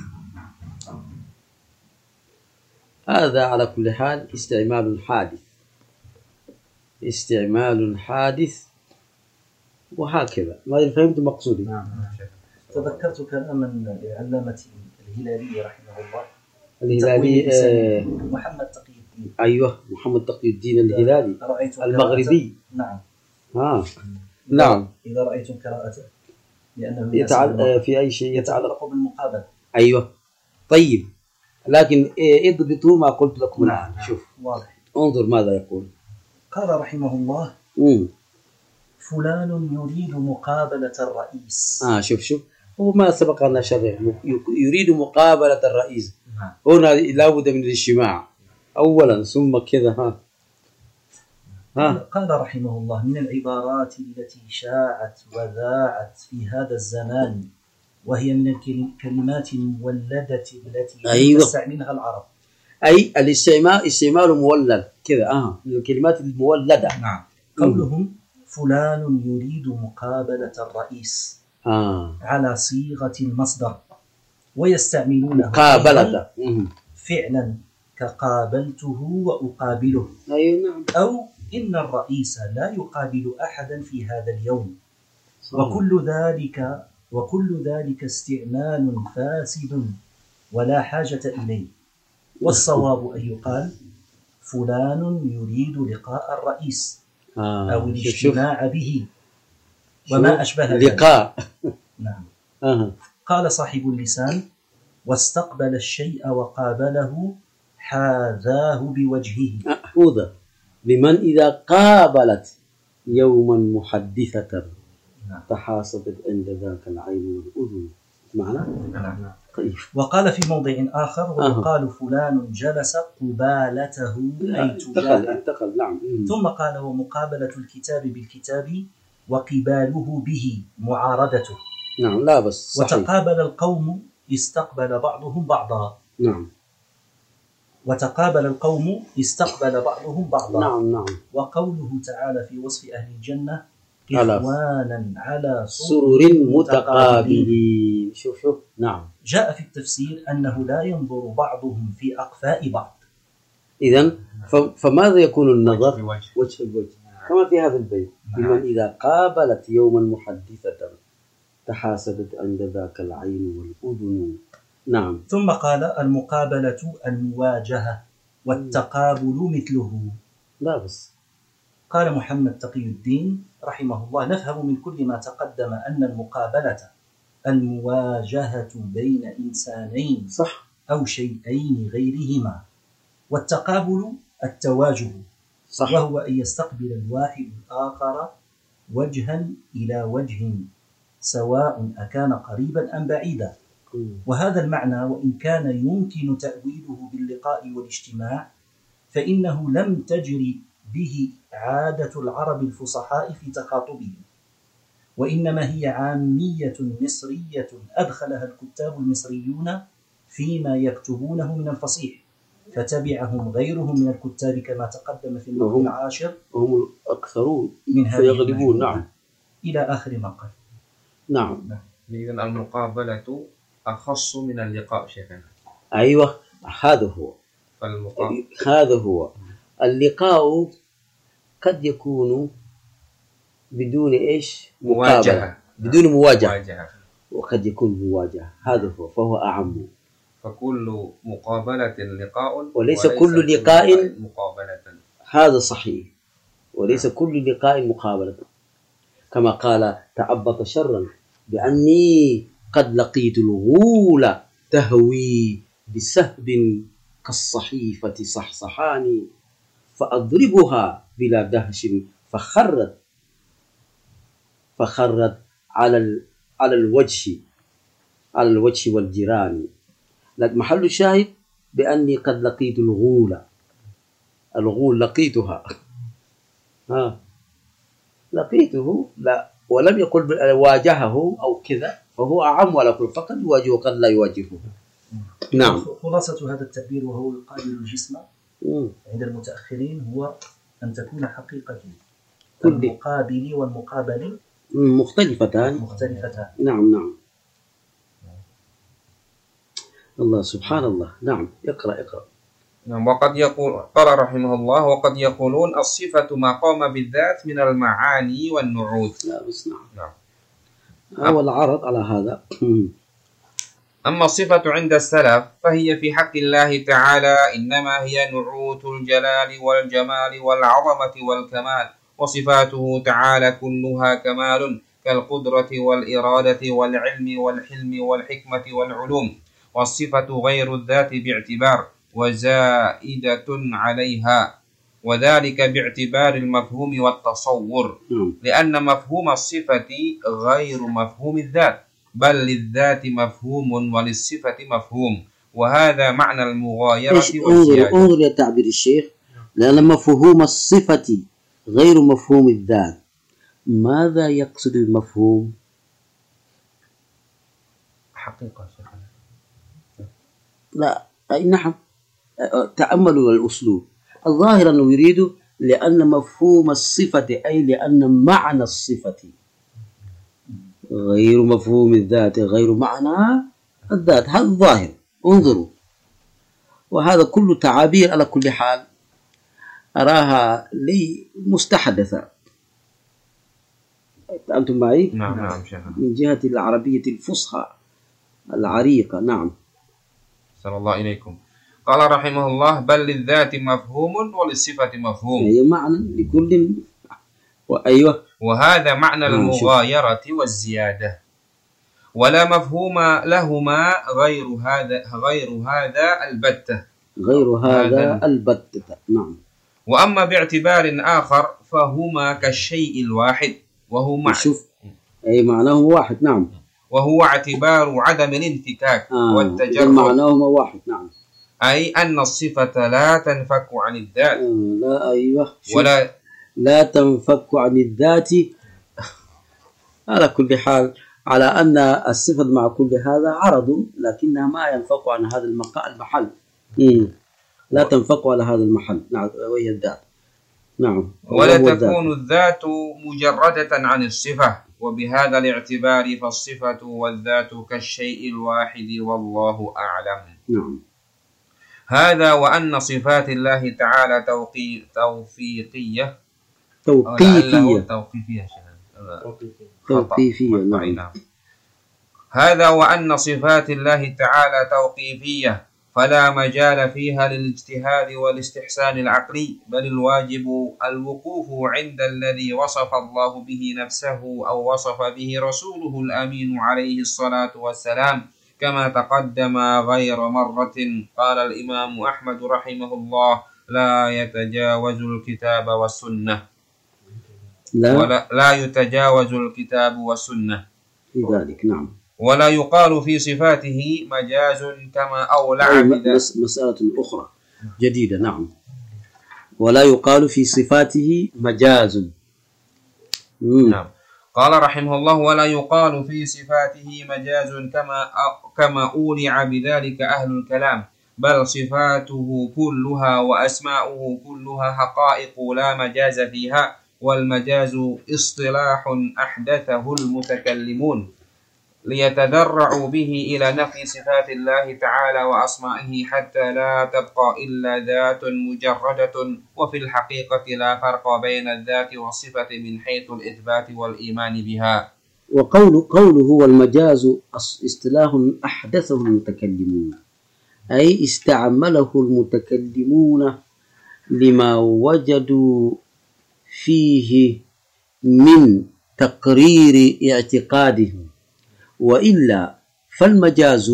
[SPEAKER 3] هذا على كل حال استعمال حادث استعمال حادث وهكذا. ما فهمت مقصودي؟
[SPEAKER 5] نعم. تذكرت كلاما لعلامة الهلالي رحمه الله،
[SPEAKER 3] الهلالي آه
[SPEAKER 5] محمد تقي الدين.
[SPEAKER 3] أيوه محمد تقي الدين الهلالي المغربي.
[SPEAKER 5] نعم.
[SPEAKER 3] آه. نعم.
[SPEAKER 5] إذا رأيتم قراءته لأنه
[SPEAKER 3] يتعلق في أي شيء يتعلق
[SPEAKER 5] بالمقابلة.
[SPEAKER 3] أيوه. طيب لكن اضبطوا ما قلت لكم الآن. شوف
[SPEAKER 5] واضح.
[SPEAKER 3] انظر ماذا يقول.
[SPEAKER 5] قال رحمه الله:
[SPEAKER 3] مم.
[SPEAKER 5] فلان يريد مقابلة الرئيس.
[SPEAKER 3] آه شوف شوف هو ما سبق أن شرح يريد مقابلة الرئيس. هنا لابد من الاجتماع أولا ثم كذا. ها
[SPEAKER 5] ها قال رحمه الله: من العبارات التي شاعت وذاعت في هذا الزمان وهي من الكلمات المولدة التي
[SPEAKER 3] أيوة.
[SPEAKER 5] تستعملها العرب.
[SPEAKER 3] أي الاستعمال استعمال مولد كذا آه من الكلمات المولدة.
[SPEAKER 5] نعم. قولهم فلان يريد مقابلة الرئيس
[SPEAKER 3] آه.
[SPEAKER 5] على صيغة المصدر، ويستعملونه
[SPEAKER 3] مقابلة
[SPEAKER 5] فعلا كقابلته وأقابله.
[SPEAKER 3] أي نعم.
[SPEAKER 5] أو إن الرئيس لا يقابل أحدا في هذا اليوم. وكل ذلك وكل ذلك استعمال فاسد ولا حاجة إليه. والصواب أن يقال فلان يريد لقاء الرئيس
[SPEAKER 3] آه.
[SPEAKER 5] أو الاجتماع به وما أشبه ذلك.
[SPEAKER 3] لقاء.
[SPEAKER 5] نعم.
[SPEAKER 3] آه.
[SPEAKER 5] قال صاحب اللسان: واستقبل الشيء وقابله حاذاه بوجهه.
[SPEAKER 3] أحوذ لمن إذا قابلت يوما محدثة تحاسبت عند ذاك العين والأذن. معنى؟
[SPEAKER 5] نعم.
[SPEAKER 3] طيب.
[SPEAKER 5] وقال في موضع آخر: ويقال فلان جلس قبالته أي تجاه.
[SPEAKER 3] انتقل. نعم.
[SPEAKER 5] ثم قال: ومقابلة الكتاب بالكتاب وقباله به معارضته.
[SPEAKER 3] نعم. لا بس صحيح.
[SPEAKER 5] وتقابل القوم استقبل بعضهم بعضا.
[SPEAKER 3] نعم.
[SPEAKER 5] وتقابل القوم استقبل بعضهم بعضا.
[SPEAKER 3] نعم نعم.
[SPEAKER 5] وقوله تعالى في وصف أهل الجنة: إخوانا على
[SPEAKER 3] سرر متقابلين. شوف شوف. نعم.
[SPEAKER 5] جاء في التفسير أنه لا ينظر بعضهم في أقفاء بعض.
[SPEAKER 3] إذن فماذا يكون النظر؟
[SPEAKER 2] وجه
[SPEAKER 3] وجه الوجه كما في هذا البيت: لمن إذا قابلت يوما محدثة تحاسبت عند ذاك العين والأذن. نعم.
[SPEAKER 5] ثم قال: المقابلة المواجهة والتقابل مثله.
[SPEAKER 3] لا بس.
[SPEAKER 5] قال محمد تقي الدين رحمه الله: نفهم من كل ما تقدم أن المقابلة المواجهة بين إنسانين
[SPEAKER 3] صح
[SPEAKER 5] أو شيئين غيرهما، والتقابل التواجه
[SPEAKER 3] صح.
[SPEAKER 5] وهو أن يستقبل الواحد الآخر وجها إلى وجه سواء أكان قريبا أم بعيدا. وهذا المعنى وإن كان يمكن تأويله باللقاء والاجتماع فإنه لم تجري به عادة العرب الفصحاء في تخاطبهم، وإنما هي عامية مصرية أدخلها الكتاب المصريون فيما يكتبونه من الفصيح، فتبعهم غيرهم من الكتاب كما تقدم في النوع العاشر،
[SPEAKER 3] هم الأكثرون
[SPEAKER 5] من
[SPEAKER 3] فيغلبون. نعم.
[SPEAKER 5] إلى آخر ما قال.
[SPEAKER 3] نعم.
[SPEAKER 2] إذن المقابلة أخص من اللقاء شيخنا.
[SPEAKER 3] أيوة هذا هو.
[SPEAKER 2] فالمقابل
[SPEAKER 3] هذا هو. اللقاء قد يكون بدون إيش؟
[SPEAKER 2] مواجهة.
[SPEAKER 3] بدون مواجهة.
[SPEAKER 2] مواجهة.
[SPEAKER 3] وقد يكون مواجهة. هذا هو. فهو أعم.
[SPEAKER 2] فكل مقابلة لقاء
[SPEAKER 3] وليس كل لقاء
[SPEAKER 2] مقابلة.
[SPEAKER 3] هذا صحيح. وليس كل لقاء مقابلة، كما قال تعبط شرا بأني قد لقيت الغول تهوي بسهب كالصحيفة صحصحاني فأضربها بلا دهش فخرت فخرت على على الوجه على الوجه والجيران. لكن محل الشاهد بأني قد لقيت الغول. الغول لقيتها. ها لقيته لا، ولم يقل واجهه أو كذا، فهو أعم ولا يقول فقط يواجهه قد لا يواجهه. نعم.
[SPEAKER 5] خلاصة هذا التعبير وهو يقابل الجسم عند المتأخرين هو أن تكون حقيقة المقابل والمقابل
[SPEAKER 3] مختلفتان
[SPEAKER 5] مختلفتان.
[SPEAKER 3] نعم نعم. الله سبحان الله. نعم. اقرأ اقرأ.
[SPEAKER 2] نعم. وقد يقول قال رحمه الله: وقد يقولون الصفة ما قام بالذات من المعاني والنعوت.
[SPEAKER 3] لا بس. نعم.
[SPEAKER 2] نعم.
[SPEAKER 3] أول عرض على هذا.
[SPEAKER 2] أما الصفة عند السلف فهي في حق الله تعالى إنما هي نعوت الجلال والجمال والعظمة والكمال، وصفاته تعالى كلها كمال كالقدرة والإرادة والعلم والحلم والحكمة والعلوم، والصفة غير الذات باعتبار وزائدة عليها، وذلك باعتبار المفهوم والتصور، لأن مفهوم الصفة غير مفهوم الذات، بل للذات مفهوم وللصفة مفهوم، وهذا معنى المغايرة والزيادة.
[SPEAKER 3] انظر يا تعبير الشيخ، لأن مفهوم الصفة غير مفهوم الذات. ماذا يقصد المفهوم؟
[SPEAKER 2] حقيقة شيخنا.
[SPEAKER 3] لا أي نعم، تأملوا الأسلوب. الظاهر أنه يريد لأن مفهوم الصفة، أي لأن معنى الصفة غير مفهوم الذات، غير معنى الذات. هذا الظاهر. انظروا، وهذا كل تعابير على كل حال أراها لي مستحدثة. أنتم معي؟
[SPEAKER 2] نعم نعم شيخنا.
[SPEAKER 3] من جهة العربية الفصحى العريقة. نعم.
[SPEAKER 2] صلى الله إليكم. قال رحمه الله: بل للذات مفهوم وللصفة مفهوم.
[SPEAKER 3] أي معنى لكل. وأيوه.
[SPEAKER 2] وهذا معنى المغايرة والزيادة، ولا مفهوم لهما غير هذا غير هذا البتة
[SPEAKER 3] غير هذا البتة. نعم.
[SPEAKER 2] وأما باعتبار آخر فهما كالشيء الواحد، وهو مع
[SPEAKER 3] شوف أي معناه واحد. نعم.
[SPEAKER 2] وهو اعتبار عدم الانفكاك
[SPEAKER 3] آه.
[SPEAKER 2] والتجرد.
[SPEAKER 3] معناهما واحد. نعم.
[SPEAKER 2] أي أن الصفة لا تنفك عن الذات.
[SPEAKER 3] آه. لا أيوه.
[SPEAKER 2] ولا
[SPEAKER 3] لا تنفك عن الذات. على كل حال، على أن الصفة مع كل هذا عرض، لكنها ما ينفك عن هذا المحل. مم. لا تنفك على هذا المحل. نعم. وهي الذات. نعم.
[SPEAKER 2] ولا تكون الذات مجردة عن الصفة، وبهذا الاعتبار فالصفة والذات كالشيء الواحد، والله أعلم.
[SPEAKER 3] نعم.
[SPEAKER 2] هذا وأن صفات الله تعالى توقي... توفيقية
[SPEAKER 3] توقيفية
[SPEAKER 2] توقيفية
[SPEAKER 3] توقيفية. نعم.
[SPEAKER 2] هذا وأن صفات الله تعالى توقيفية، فلا مجال فيها للاجتهاد والاستحسان العقلي، بل الواجب الوقوف عند الذي وصف الله به نفسه أو وصف به رسوله الأمين عليه الصلاة والسلام، كما تقدم غير مرة. قال الإمام أحمد رحمه الله: لا يتجاوز الكتاب والسنة.
[SPEAKER 3] لا,
[SPEAKER 2] ولا لا يتجاوز الكتاب والسنة
[SPEAKER 3] في ذلك. نعم.
[SPEAKER 2] ولا يقال في صفاته مجاز كما أولع
[SPEAKER 3] بس مسألة أخرى جديدة. نعم. ولا يقال في صفاته مجاز.
[SPEAKER 2] نعم. قال رحمه الله: ولا يقال في صفاته مجاز كما كما أولع بذلك أهل الكلام، بل صفاته كلها وأسماؤه كلها حقائق لا مجاز فيها، والمجاز اصطلاح أحدثه المتكلمون ليتذرعوا به إلى نفي صفات الله تعالى وأسمائه، حتى لا تبقى إلا ذات مجردة، وفي الحقيقة لا فرق بين الذات والصفة من حيث الإثبات والإيمان بها.
[SPEAKER 3] وقول قوله والمجاز اصطلاح أحدثه المتكلمون، أي استعمله المتكلمون لما وجدوا فيه من تقرير اعتقادهم، وإلا فالمجاز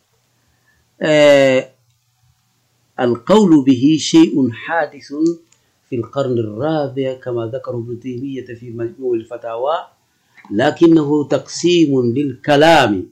[SPEAKER 3] آه القول به شيء حادث في القرن الرابع كما ذكر ابن تيمية في مجموع الفتاوى، لكنه تقسيم للكلام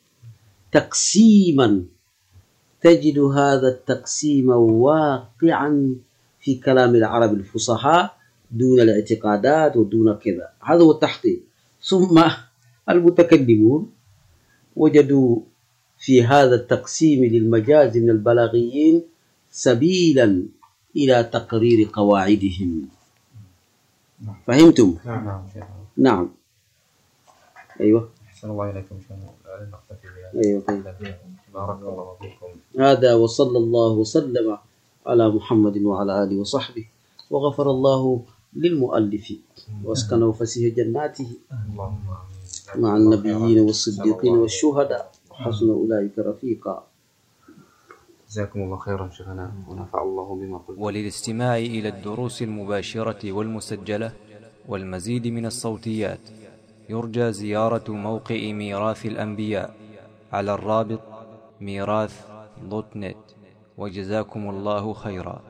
[SPEAKER 3] تقسيما تجد هذا التقسيم واقعا في كلام العرب الفصحاء دون الاعتقادات ودون كذا. هذا هو التحقيق. ثم المتكلمون وجدوا في هذا التقسيم للمجاز من البلاغيين سبيلا إلى تقرير قواعدهم. فهمتم؟
[SPEAKER 2] نعم.
[SPEAKER 3] نعم. أيوة.
[SPEAKER 2] أحسن الله إليكم.
[SPEAKER 3] أيوة.
[SPEAKER 2] بارك الله فيكم.
[SPEAKER 3] هذا وصلى الله وسلم على محمد وعلى آله وصحبه، وغفر الله للمؤلف واسكنه فسيح جناته مع النبيين والصديقين والشهداء وحسن أولئك رفيقا.
[SPEAKER 2] جزاكم الله خيرا شيخنا، ونفع الله بما قلت.
[SPEAKER 1] وللاستماع إلى الدروس المباشرة والمسجلة والمزيد من الصوتيات يرجى زيارة موقع ميراث الأنبياء على الرابط ميراث دوت نت. وجزاكم الله خيرا.